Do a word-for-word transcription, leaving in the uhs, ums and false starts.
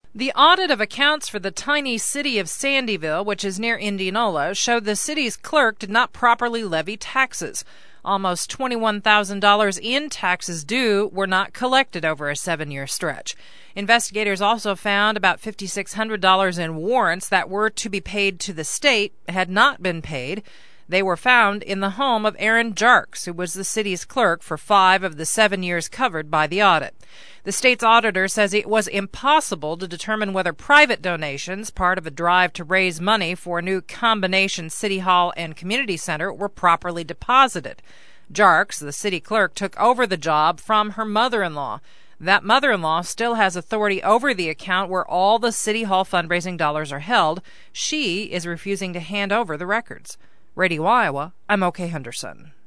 The audit of accounts for the tiny city of Sandyville, which is near Indianola, showed the city's clerk did not properly levy taxes. Almost twenty-one thousand dollars in taxes due were not collected over a seven-year stretch. Investigators also found about five thousand six hundred dollars in warrants that were to be paid to the state had not been paid. They were found in the home of Aaron Jarks, who was the city's clerk for five of the seven years covered by the audit. The state's auditor says it was impossible to determine whether private donations, part of a drive to raise money for a new combination city hall and community center, were properly deposited. Jarks, the city clerk, took over the job from her mother-in-law. That mother-in-law still has authority over the account where all the city hall fundraising dollars are held. She is refusing to hand over the records. Radio Iowa, I'm O K Henderson.